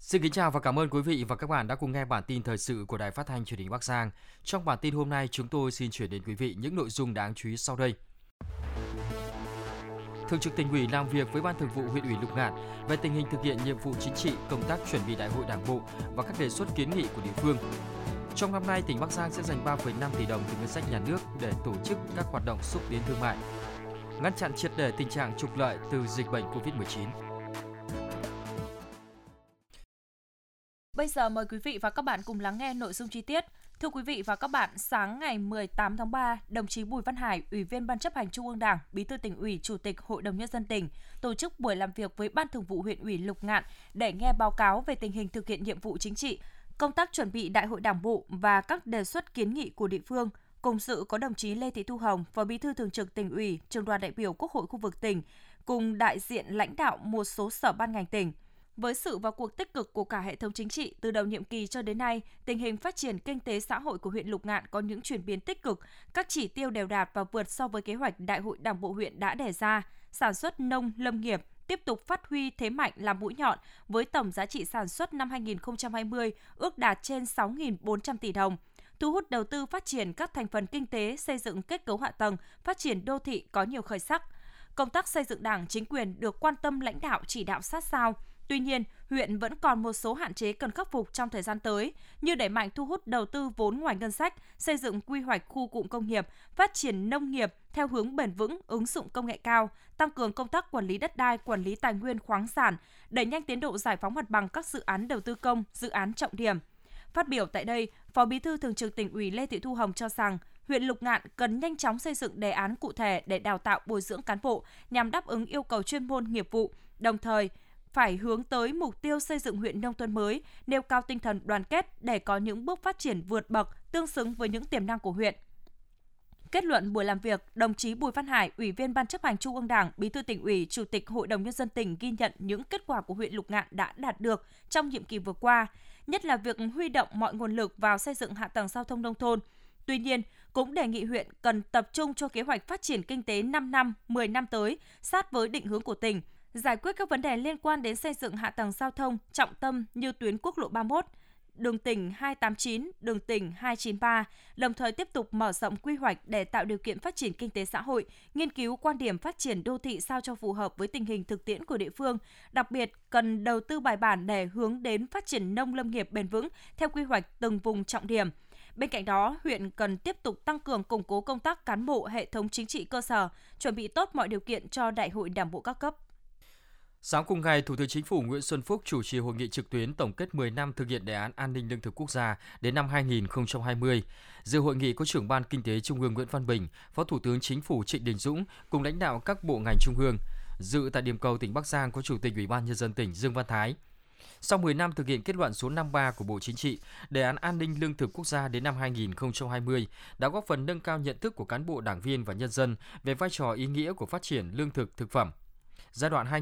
Xin kính chào và cảm ơn quý vị và các bạn đã cùng nghe bản tin thời sự của Đài Phát thanh Truyền hình Bắc Giang. Trong bản tin hôm nay, chúng tôi xin chuyển đến quý vị những nội dung đáng chú ý sau đây. Thường trực Tỉnh ủy làm việc với Ban Thường vụ Huyện ủy Lục Ngạn về tình hình thực hiện nhiệm vụ chính trị, công tác chuẩn bị Đại hội Đảng bộ và các đề xuất kiến nghị của địa phương. Trong năm nay, tỉnh Bắc Giang sẽ dành 3,5 tỷ đồng từ ngân sách nhà nước để tổ chức các hoạt động xúc tiến thương mại, ngăn chặn triệt để tình trạng trục lợi từ dịch bệnh Covid-19. Bây giờ mời quý vị và các bạn cùng lắng nghe nội dung chi tiết. Thưa quý vị và các bạn, sáng ngày 18 tháng 3, đồng chí Bùi Văn Hải, Ủy viên Ban Chấp hành Trung ương Đảng, Bí thư Tỉnh ủy, Chủ tịch Hội đồng Nhân dân tỉnh, tổ chức buổi làm việc với Ban Thường vụ Huyện ủy Lục Ngạn để nghe báo cáo về tình hình thực hiện nhiệm vụ chính trị, công tác chuẩn bị Đại hội Đảng bộ và các đề xuất kiến nghị của địa phương. Cùng dự có đồng chí Lê Thị Thu Hồng, Phó Bí thư Thường trực Tỉnh ủy, Trưởng đoàn đại biểu Quốc hội khu vực tỉnh, cùng đại diện lãnh đạo một số sở ban ngành tỉnh. Với sự vào cuộc tích cực của cả hệ thống chính trị, từ đầu nhiệm kỳ cho đến nay, tình hình phát triển kinh tế xã hội của huyện Lục Ngạn có những chuyển biến tích cực, các chỉ tiêu đều đạt và vượt so với kế hoạch Đại hội Đảng bộ huyện đã đề ra. Sản xuất nông lâm nghiệp tiếp tục phát huy thế mạnh làm mũi nhọn với tổng giá trị sản xuất năm 2020 ước đạt trên 6.400 tỷ đồng. Thu hút đầu tư phát triển các thành phần kinh tế, xây dựng kết cấu hạ tầng, phát triển đô thị có nhiều khởi sắc. Công tác xây dựng Đảng, chính quyền được quan tâm lãnh đạo chỉ đạo sát sao. Tuy nhiên, huyện vẫn còn một số hạn chế cần khắc phục trong thời gian tới, như đẩy mạnh thu hút đầu tư vốn ngoài ngân sách, xây dựng quy hoạch khu cụm công nghiệp, phát triển nông nghiệp theo hướng bền vững, ứng dụng công nghệ cao, tăng cường công tác quản lý đất đai, quản lý tài nguyên khoáng sản, đẩy nhanh tiến độ giải phóng mặt bằng các dự án đầu tư công, dự án trọng điểm. Phát biểu tại đây, Phó Bí thư Thường trực Tỉnh ủy Lê Thị Thu Hồng cho rằng, huyện Lục Ngạn cần nhanh chóng xây dựng đề án cụ thể để đào tạo bồi dưỡng cán bộ nhằm đáp ứng yêu cầu chuyên môn nghiệp vụ, đồng thời phải hướng tới mục tiêu xây dựng huyện nông thôn mới, nêu cao tinh thần đoàn kết để có những bước phát triển vượt bậc tương xứng với những tiềm năng của huyện. Kết luận buổi làm việc, đồng chí Bùi Văn Hải, Ủy viên Ban Chấp hành Trung ương Đảng, Bí thư Tỉnh ủy, Chủ tịch Hội đồng Nhân dân tỉnh ghi nhận những kết quả của huyện Lục Ngạn đã đạt được trong nhiệm kỳ vừa qua, nhất là việc huy động mọi nguồn lực vào xây dựng hạ tầng giao thông nông thôn. Tuy nhiên, cũng đề nghị huyện cần tập trung cho kế hoạch phát triển kinh tế 5 năm, 10 năm tới, sát với định hướng của tỉnh, giải quyết các vấn đề liên quan đến xây dựng hạ tầng giao thông trọng tâm như tuyến quốc lộ 31, đường tỉnh 289, đường tỉnh 293, đồng thời tiếp tục mở rộng quy hoạch để tạo điều kiện phát triển kinh tế xã hội, nghiên cứu quan điểm phát triển đô thị sao cho phù hợp với tình hình thực tiễn của địa phương, đặc biệt cần đầu tư bài bản để hướng đến phát triển nông lâm nghiệp bền vững theo quy hoạch từng vùng trọng điểm. Bên cạnh đó, huyện cần tiếp tục tăng cường củng cố công tác cán bộ hệ thống chính trị cơ sở, chuẩn bị tốt mọi điều kiện cho Đại hội Đảng bộ các cấp. Sáng cùng ngày, Thủ tướng Chính phủ Nguyễn Xuân Phúc chủ trì hội nghị trực tuyến tổng kết 10 năm thực hiện đề án an ninh lương thực quốc gia đến năm 2020. Dự hội nghị có trưởng Ban Kinh tế Trung ương Nguyễn Văn Bình, Phó Thủ tướng Chính phủ Trịnh Đình Dũng cùng lãnh đạo các bộ ngành trung ương. Dự tại điểm cầu tỉnh Bắc Giang có Chủ tịch Ủy ban Nhân dân tỉnh Dương Văn Thái. Sau 10 năm thực hiện kết luận số 53 của Bộ Chính trị, đề án an ninh lương thực quốc gia đến năm 2020 đã góp phần nâng cao nhận thức của cán bộ, đảng viên và nhân dân về vai trò ý nghĩa của phát triển lương thực thực phẩm. Giai đoạn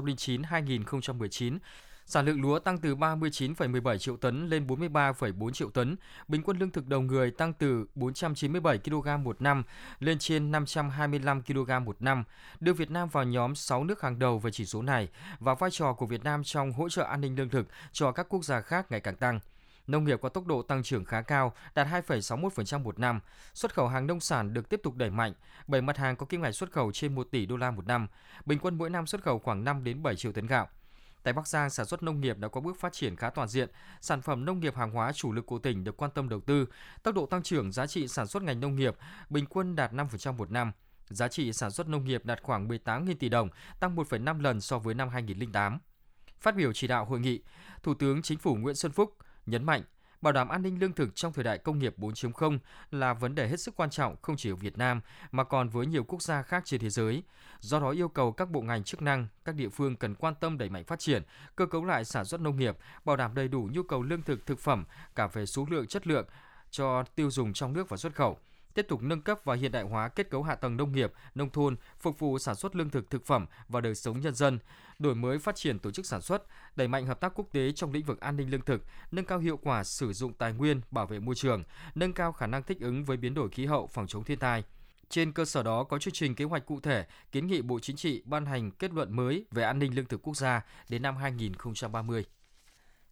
2009-2019, sản lượng lúa tăng từ 39,17 triệu tấn lên 43,4 triệu tấn, bình quân lương thực đầu người tăng từ 497 kg một năm lên trên 525 kg một năm, đưa Việt Nam vào nhóm 6 nước hàng đầu về chỉ số này và vai trò của Việt Nam trong hỗ trợ an ninh lương thực cho các quốc gia khác ngày càng tăng. Nông nghiệp có tốc độ tăng trưởng khá cao, đạt 2,61% một năm. Xuất khẩu hàng nông sản được tiếp tục đẩy mạnh. 7 mặt hàng có kim ngạch xuất khẩu trên 1 tỷ đô la một năm. Bình quân mỗi năm xuất khẩu khoảng 5 đến 7 triệu tấn gạo. Tại Bắc Giang, sản xuất nông nghiệp đã có bước phát triển khá toàn diện. Sản phẩm nông nghiệp hàng hóa chủ lực của tỉnh được quan tâm đầu tư. Tốc độ tăng trưởng giá trị sản xuất ngành nông nghiệp bình quân đạt 5% một năm. Giá trị sản xuất nông nghiệp đạt khoảng 18.000 tỷ đồng, tăng 1,5 lần so với năm 2008. Phát biểu chỉ đạo hội nghị, Thủ tướng Chính phủ Nguyễn Xuân Phúc nhấn mạnh, bảo đảm an ninh lương thực trong thời đại công nghiệp 4.0 là vấn đề hết sức quan trọng không chỉ ở Việt Nam mà còn với nhiều quốc gia khác trên thế giới. Do đó yêu cầu các bộ ngành chức năng, các địa phương cần quan tâm đẩy mạnh phát triển, cơ cấu lại sản xuất nông nghiệp, bảo đảm đầy đủ nhu cầu lương thực thực phẩm cả về số lượng chất lượng cho tiêu dùng trong nước và xuất khẩu. Tiếp tục nâng cấp và hiện đại hóa kết cấu hạ tầng nông nghiệp, nông thôn, phục vụ sản xuất lương thực thực phẩm và đời sống nhân dân, đổi mới phát triển tổ chức sản xuất, đẩy mạnh hợp tác quốc tế trong lĩnh vực an ninh lương thực, nâng cao hiệu quả sử dụng tài nguyên, bảo vệ môi trường, nâng cao khả năng thích ứng với biến đổi khí hậu, phòng chống thiên tai. Trên cơ sở đó có chương trình kế hoạch cụ thể, kiến nghị Bộ Chính trị ban hành kết luận mới về an ninh lương thực quốc gia đến năm 2030.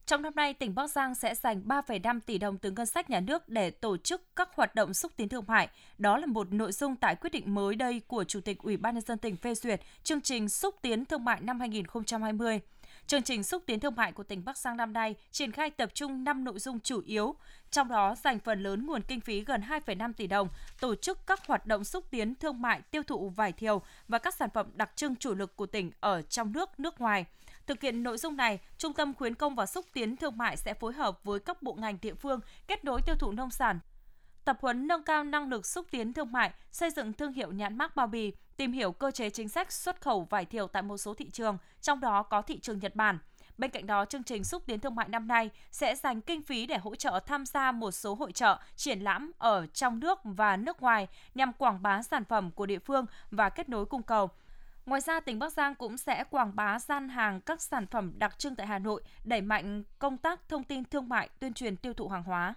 Trong năm nay, tỉnh Bắc Giang sẽ dành 3,5 tỷ đồng từ ngân sách nhà nước để tổ chức các hoạt động xúc tiến thương mại. Đó là một nội dung tại quyết định mới đây của Chủ tịch Ủy ban nhân dân tỉnh phê duyệt chương trình xúc tiến thương mại năm 2020. Chương trình xúc tiến thương mại của tỉnh Bắc Giang năm nay triển khai tập trung 5 nội dung chủ yếu, trong đó dành phần lớn nguồn kinh phí gần 2,5 tỷ đồng tổ chức các hoạt động xúc tiến thương mại tiêu thụ vải thiều và các sản phẩm đặc trưng chủ lực của tỉnh ở trong nước ngoài. Thực hiện nội dung này, Trung tâm khuyến công và xúc tiến thương mại sẽ phối hợp với các bộ ngành địa phương kết nối tiêu thụ nông sản, tập huấn nâng cao năng lực xúc tiến thương mại, xây dựng thương hiệu nhãn mác bao bì, tìm hiểu cơ chế chính sách xuất khẩu vải thiều tại một số thị trường, trong đó có thị trường Nhật Bản. Bên cạnh đó, chương trình xúc tiến thương mại năm nay sẽ dành kinh phí để hỗ trợ tham gia một số hội chợ, triển lãm ở trong nước và nước ngoài nhằm quảng bá sản phẩm của địa phương và kết nối cung cầu. Ngoài ra, tỉnh Bắc Giang cũng sẽ quảng bá gian hàng các sản phẩm đặc trưng tại Hà Nội, đẩy mạnh công tác thông tin thương mại, tuyên truyền tiêu thụ hàng hóa.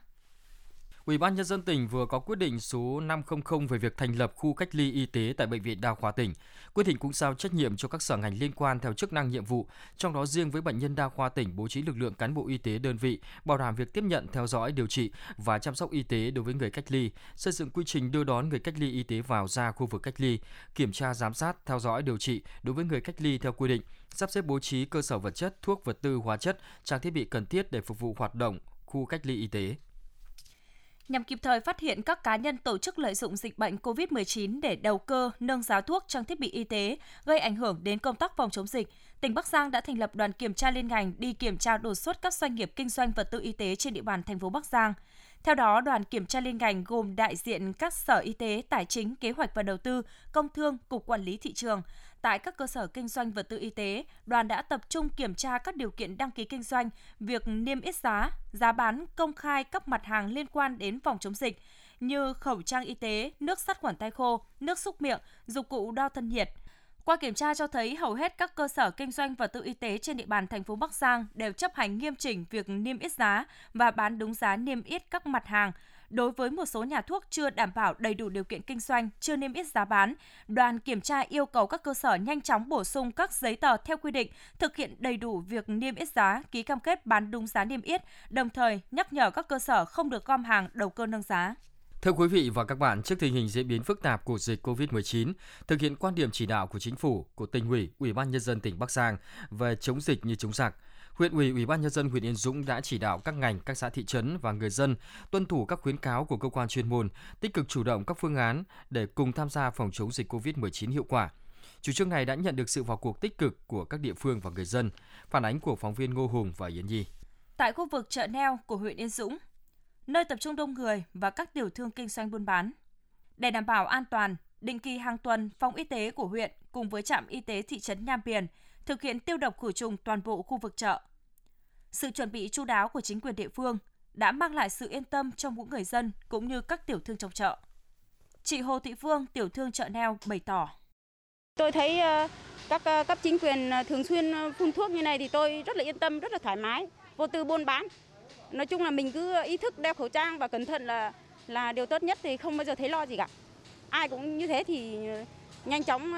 Ủy ban nhân dân tỉnh vừa có quyết định số 500 về việc thành lập khu cách ly y tế tại Bệnh viện Đa khoa tỉnh. Quyết định cũng giao trách nhiệm cho các sở ngành liên quan theo chức năng nhiệm vụ, trong đó riêng với bệnh nhân đa khoa tỉnh bố trí lực lượng cán bộ y tế đơn vị, bảo đảm việc tiếp nhận, theo dõi, điều trị và chăm sóc y tế đối với người cách ly, xây dựng quy trình đưa đón người cách ly y tế vào ra khu vực cách ly, kiểm tra giám sát, theo dõi, điều trị đối với người cách ly theo quy định, sắp xếp bố trí cơ sở vật chất, thuốc, vật tư, hóa chất, trang thiết bị cần thiết để phục vụ hoạt động khu cách ly y tế. Nhằm kịp thời phát hiện các cá nhân tổ chức lợi dụng dịch bệnh COVID-19 để đầu cơ, nâng giá thuốc, trang thiết bị y tế, gây ảnh hưởng đến công tác phòng chống dịch, tỉnh Bắc Giang đã thành lập đoàn kiểm tra liên ngành đi kiểm tra đột xuất các doanh nghiệp kinh doanh vật tư y tế trên địa bàn thành phố Bắc Giang. Theo đó, đoàn kiểm tra liên ngành gồm đại diện các sở y tế, tài chính, kế hoạch và đầu tư, công thương, cục quản lý thị trường. Tại các cơ sở kinh doanh vật tư y tế, đoàn đã tập trung kiểm tra các điều kiện đăng ký kinh doanh, việc niêm yết giá, giá bán công khai các mặt hàng liên quan đến phòng chống dịch như khẩu trang y tế, nước sát khuẩn tay khô, nước súc miệng, dụng cụ đo thân nhiệt. Qua kiểm tra cho thấy hầu hết các cơ sở kinh doanh vật tư y tế trên địa bàn thành phố Bắc Giang đều chấp hành nghiêm chỉnh việc niêm yết giá và bán đúng giá niêm yết các mặt hàng. Đối với một số nhà thuốc chưa đảm bảo đầy đủ điều kiện kinh doanh, chưa niêm yết giá bán, đoàn kiểm tra yêu cầu các cơ sở nhanh chóng bổ sung các giấy tờ theo quy định, thực hiện đầy đủ việc niêm yết giá, ký cam kết bán đúng giá niêm yết, đồng thời nhắc nhở các cơ sở không được gom hàng đầu cơ nâng giá. Thưa quý vị và các bạn, trước tình hình diễn biến phức tạp của dịch COVID-19, thực hiện quan điểm chỉ đạo của Chính phủ, của Tỉnh ủy, Ủy ban nhân dân tỉnh Bắc Giang về chống dịch như chống giặc, Huyện ủy, Ủy ban nhân dân huyện Yên Dũng đã chỉ đạo các ngành, các xã thị trấn và người dân tuân thủ các khuyến cáo của cơ quan chuyên môn, tích cực chủ động các phương án để cùng tham gia phòng chống dịch COVID-19 hiệu quả. Chủ trương này đã nhận được sự vào cuộc tích cực của các địa phương và người dân. Phản ánh của phóng viên Ngô Hùng và Yến Nhi. Tại khu vực chợ Neo của huyện Yên Dũng, nơi tập trung đông người và các tiểu thương kinh doanh buôn bán. Để đảm bảo an toàn, định kỳ hàng tuần, phòng y tế của huyện cùng với trạm y tế thị trấn Nham Biển thực hiện tiêu độc khử trùng toàn bộ khu vực chợ. Sự chuẩn bị chu đáo của chính quyền địa phương đã mang lại sự yên tâm trong mỗi người dân cũng như các tiểu thương trong chợ. Chị Hồ Thị Phương, tiểu thương chợ Neo bày tỏ. Tôi thấy các cấp chính quyền thường xuyên phun thuốc như này thì tôi rất là yên tâm, rất là thoải mái, vô tư buôn bán. Nói chung là mình cứ ý thức đeo khẩu trang và cẩn thận là điều tốt nhất, thì không bao giờ thấy lo gì cả. Ai cũng như thế thì nhanh chóng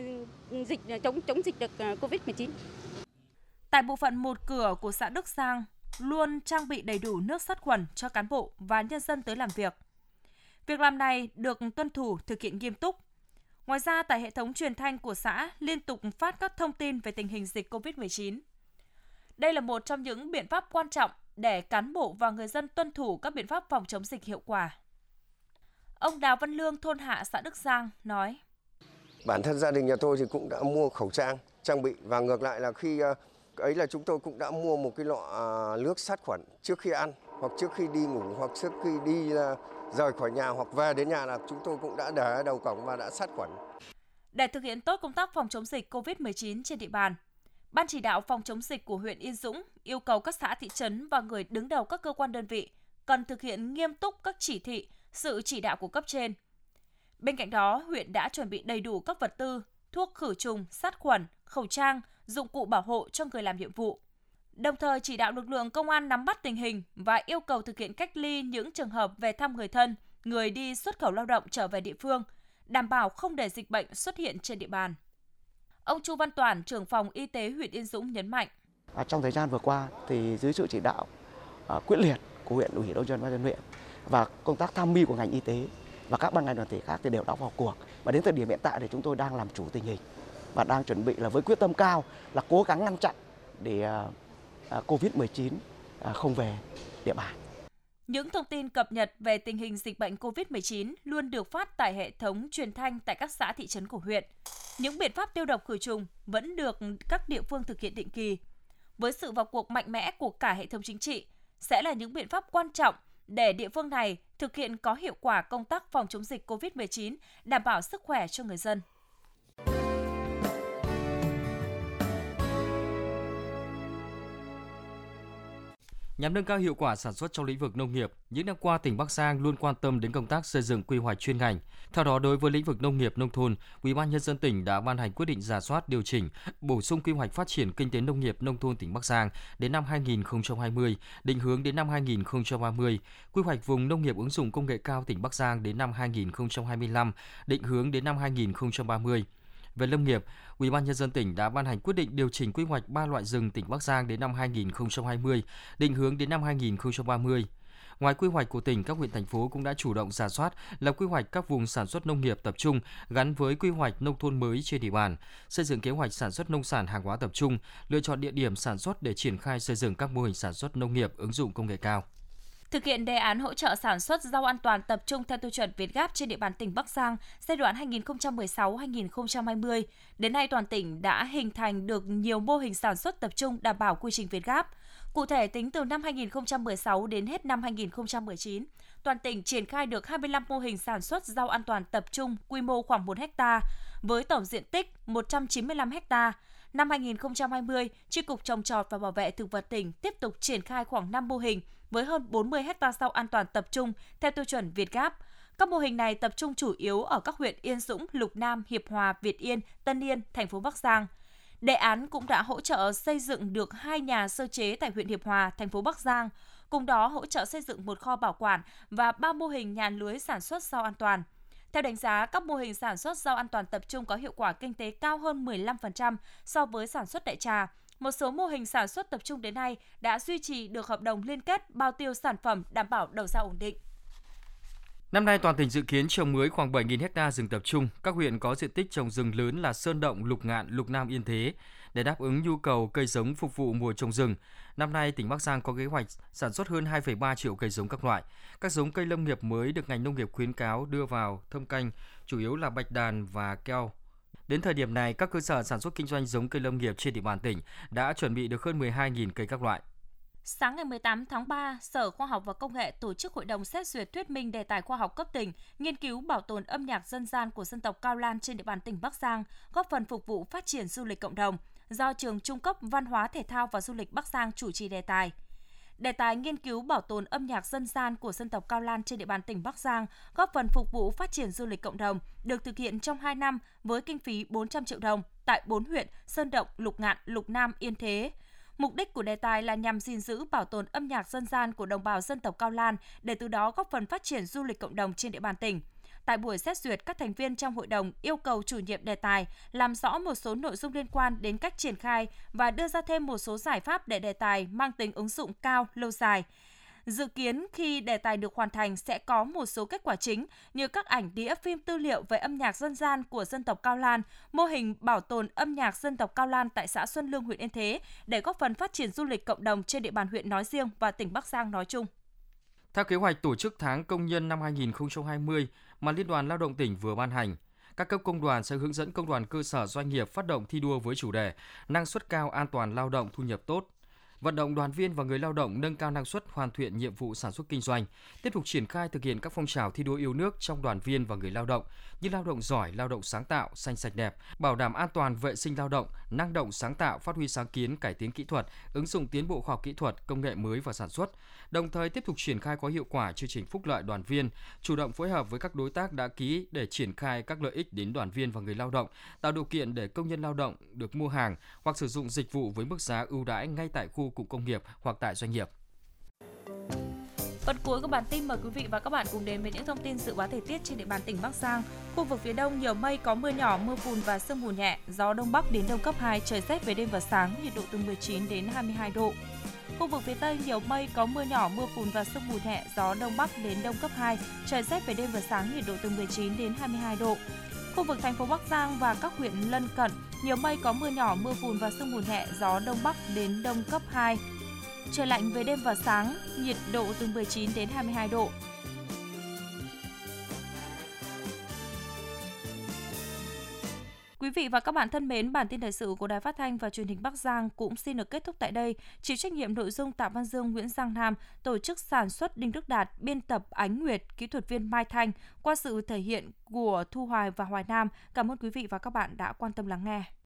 chống dịch được Covid-19. Tại bộ phận một cửa của xã Đức Giang luôn trang bị đầy đủ nước sát khuẩn cho cán bộ và nhân dân tới làm việc. Việc làm này được tuân thủ thực hiện nghiêm túc. Ngoài ra, tại hệ thống truyền thanh của xã liên tục phát các thông tin về tình hình dịch COVID-19. Đây là một trong những biện pháp quan trọng để cán bộ và người dân tuân thủ các biện pháp phòng chống dịch hiệu quả. Ông Đào Văn Lương, thôn Hạ, xã Đức Giang nói: Bản thân gia đình nhà tôi thì cũng đã mua khẩu trang, trang bị, và ngược lại là khi ấy là chúng tôi cũng đã mua một cái lọ nước sát khuẩn trước khi ăn, hoặc trước khi đi ngủ, hoặc trước khi đi rời khỏi nhà, hoặc về đến nhà là chúng tôi cũng đã để ở đầu cổng và đã sát khuẩn. Để thực hiện tốt công tác phòng chống dịch COVID-19 trên địa bàn, Ban chỉ đạo phòng chống dịch của huyện Yên Dũng yêu cầu các xã thị trấn và người đứng đầu các cơ quan đơn vị cần thực hiện nghiêm túc các chỉ thị, sự chỉ đạo của cấp trên. Bên cạnh đó, huyện đã chuẩn bị đầy đủ các vật tư, thuốc khử trùng, sát khuẩn, khẩu trang, dụng cụ bảo hộ cho người làm nhiệm vụ. Đồng thời chỉ đạo lực lượng công an nắm bắt tình hình và yêu cầu thực hiện cách ly những trường hợp về thăm người thân, người đi xuất khẩu lao động trở về địa phương, đảm bảo không để dịch bệnh xuất hiện trên địa bàn. Ông Chu Văn Toản, trưởng phòng y tế huyện Yên Dũng nhấn mạnh: Trong thời gian vừa qua thì dưới sự chỉ đạo quyết liệt của huyện ủy, Ban nhân dân huyện và công tác tham mưu của ngành y tế và các ban ngành đoàn thể khác thì đều đã vào cuộc. Và đến thời điểm hiện tại thì chúng tôi đang làm chủ tình hình và đang chuẩn bị là với quyết tâm cao là cố gắng ngăn chặn để Covid-19 không về địa bàn. Những thông tin cập nhật về tình hình dịch bệnh COVID-19 luôn được phát tại hệ thống truyền thanh tại các xã thị trấn của huyện. Những biện pháp tiêu độc khử trùng vẫn được các địa phương thực hiện định kỳ. Với sự vào cuộc mạnh mẽ của cả hệ thống chính trị, sẽ là những biện pháp quan trọng để địa phương này thực hiện có hiệu quả công tác phòng chống dịch COVID-19, đảm bảo sức khỏe cho người dân. Nhằm nâng cao hiệu quả sản xuất trong lĩnh vực nông nghiệp, những năm qua tỉnh Bắc Giang luôn quan tâm đến công tác xây dựng quy hoạch chuyên ngành. Theo đó, đối với lĩnh vực nông nghiệp nông thôn, Ủy ban nhân dân tỉnh đã ban hành quyết định rà soát, điều chỉnh, bổ sung quy hoạch phát triển kinh tế nông nghiệp nông thôn tỉnh Bắc Giang đến năm 2020, định hướng đến năm 2030, quy hoạch vùng nông nghiệp ứng dụng công nghệ cao tỉnh Bắc Giang đến năm 2025, định hướng đến năm 2030. Về lâm nghiệp, Ủy ban nhân dân tỉnh đã ban hành quyết định điều chỉnh quy hoạch 3 loại rừng tỉnh Bắc Giang đến năm 2020, định hướng đến năm 2030. Ngoài quy hoạch của tỉnh, các huyện thành phố cũng đã chủ động rà soát, lập quy hoạch các vùng sản xuất nông nghiệp tập trung gắn với quy hoạch nông thôn mới trên địa bàn, xây dựng kế hoạch sản xuất nông sản hàng hóa tập trung, lựa chọn địa điểm sản xuất để triển khai xây dựng các mô hình sản xuất nông nghiệp ứng dụng công nghệ cao. Thực hiện đề án hỗ trợ sản xuất rau an toàn tập trung theo tiêu chuẩn Việt-Gap trên địa bàn tỉnh Bắc Giang giai đoạn 2016-2020, đến nay toàn tỉnh đã hình thành được nhiều mô hình sản xuất tập trung đảm bảo quy trình Việt-Gap. Cụ thể, tính từ năm 2016 đến hết năm 2019, toàn tỉnh triển khai được 25 mô hình sản xuất rau an toàn tập trung quy mô khoảng 1 ha, với tổng diện tích 195 ha. Năm 2020, Chi cục Trồng trọt và Bảo vệ thực vật tỉnh tiếp tục triển khai khoảng 5 mô hình với hơn 40 ha rau an toàn tập trung theo tiêu chuẩn Việt-Gap. Các mô hình này tập trung chủ yếu ở các huyện Yên Dũng, Lục Nam, Hiệp Hòa, Việt Yên, Tân Yên, thành phố Bắc Giang. Đề án cũng đã hỗ trợ xây dựng được 2 nhà sơ chế tại huyện Hiệp Hòa, thành phố Bắc Giang. Cùng đó hỗ trợ xây dựng một kho bảo quản và 3 mô hình nhà lưới sản xuất rau an toàn. Theo đánh giá, các mô hình sản xuất rau an toàn tập trung có hiệu quả kinh tế cao hơn 15% so với sản xuất đại trà. Một số mô hình sản xuất tập trung đến nay đã duy trì được hợp đồng liên kết bao tiêu sản phẩm đảm bảo đầu ra ổn định. Năm nay, toàn tỉnh dự kiến trồng mới khoảng 7.000 ha rừng tập trung. Các huyện có diện tích trồng rừng lớn là Sơn Động, Lục Ngạn, Lục Nam, Yên Thế. Để đáp ứng nhu cầu cây giống phục vụ mùa trồng rừng, năm nay tỉnh Bắc Giang có kế hoạch sản xuất hơn 2,3 triệu cây giống các loại. Các giống cây lâm nghiệp mới được ngành nông nghiệp khuyến cáo đưa vào thâm canh, chủ yếu là bạch đàn và keo. Đến thời điểm này, các cơ sở sản xuất kinh doanh giống cây lâm nghiệp trên địa bàn tỉnh đã chuẩn bị được hơn 12.000 cây các loại. Sáng ngày 18 tháng 3, Sở Khoa học và Công nghệ tổ chức hội đồng xét duyệt thuyết minh đề tài khoa học cấp tỉnh, nghiên cứu bảo tồn âm nhạc dân gian của dân tộc Cao Lan trên địa bàn tỉnh Bắc Giang, góp phần phục vụ phát triển du lịch cộng đồng, do Trường Trung cấp Văn hóa Thể thao và Du lịch Bắc Giang chủ trì đề tài. Đề tài nghiên cứu bảo tồn âm nhạc dân gian của dân tộc Cao Lan trên địa bàn tỉnh Bắc Giang, góp phần phục vụ phát triển du lịch cộng đồng, được thực hiện trong 2 năm với kinh phí 400 triệu đồng tại 4 huyện Sơn Động, Lục Ngạn, Lục Nam, Yên Thế. Mục đích của đề tài là nhằm gìn giữ bảo tồn âm nhạc dân gian của đồng bào dân tộc Cao Lan để từ đó góp phần phát triển du lịch cộng đồng trên địa bàn tỉnh. Tại buổi xét duyệt, các thành viên trong hội đồng yêu cầu chủ nhiệm đề tài làm rõ một số nội dung liên quan đến cách triển khai và đưa ra thêm một số giải pháp để đề tài mang tính ứng dụng cao, lâu dài. Dự kiến khi đề tài được hoàn thành sẽ có một số kết quả chính như các ảnh đĩa phim tư liệu về âm nhạc dân gian của dân tộc Cao Lan, mô hình bảo tồn âm nhạc dân tộc Cao Lan tại xã Xuân Lương, huyện Yên Thế để góp phần phát triển du lịch cộng đồng trên địa bàn huyện nói riêng và tỉnh Bắc Giang nói chung. Theo kế hoạch tổ chức tháng công nhân năm 2020 mà Liên đoàn Lao động tỉnh vừa ban hành, các cấp công đoàn sẽ hướng dẫn công đoàn cơ sở doanh nghiệp phát động thi đua với chủ đề năng suất cao, an toàn lao động, thu nhập tốt. Vận động đoàn viên và người lao động nâng cao năng suất, hoàn thiện nhiệm vụ sản xuất kinh doanh, tiếp tục triển khai thực hiện các phong trào thi đua yêu nước trong đoàn viên và người lao động như lao động giỏi, lao động sáng tạo, xanh sạch đẹp, bảo đảm an toàn vệ sinh lao động, năng động sáng tạo, phát huy sáng kiến, cải tiến kỹ thuật, ứng dụng tiến bộ khoa học kỹ thuật, công nghệ mới vào sản xuất. Đồng thời tiếp tục triển khai có hiệu quả chương trình phúc lợi đoàn viên, chủ động phối hợp với các đối tác đã ký để triển khai các lợi ích đến đoàn viên và người lao động, tạo điều kiện để công nhân lao động được mua hàng hoặc sử dụng dịch vụ với mức giá ưu đãi ngay tại khu cụm công nghiệp hoặc tại doanh nghiệp. Phần cuối của bản tin mời quý vị và các bạn cùng đến với những thông tin dự báo thời tiết trên địa bàn tỉnh Bắc Giang. Khu vực phía Đông nhiều mây, có mưa nhỏ, mưa phùn và sương mù nhẹ, gió Đông Bắc đến Đông cấp 2, trời rét về đêm và sáng, nhiệt độ từ 19 đến 22 độ. Khu vực phía Tây nhiều mây, có mưa nhỏ, mưa phùn và sương mù nhẹ, gió Đông Bắc đến Đông cấp 2, trời rét về đêm và sáng, nhiệt độ từ 19 đến 22 độ. Khu vực thành phố Bắc Giang và các huyện lân cận, nhiều mây, có mưa nhỏ, mưa phùn và sương mù nhẹ, gió Đông Bắc đến Đông cấp 2. Trời lạnh về đêm và sáng, nhiệt độ từ 19 đến 22 độ. Quý vị và các bạn thân mến, bản tin thời sự của Đài Phát thanh và Truyền hình Bắc Giang cũng xin được kết thúc tại đây. Chịu trách nhiệm nội dung Tạ Văn Dương, Nguyễn Giang Nam, tổ chức sản xuất Đinh Đức Đạt, biên tập Ánh Nguyệt, kỹ thuật viên Mai Thanh, qua sự thể hiện của Thu Hoài và Hoài Nam. Cảm ơn quý vị và các bạn đã quan tâm lắng nghe.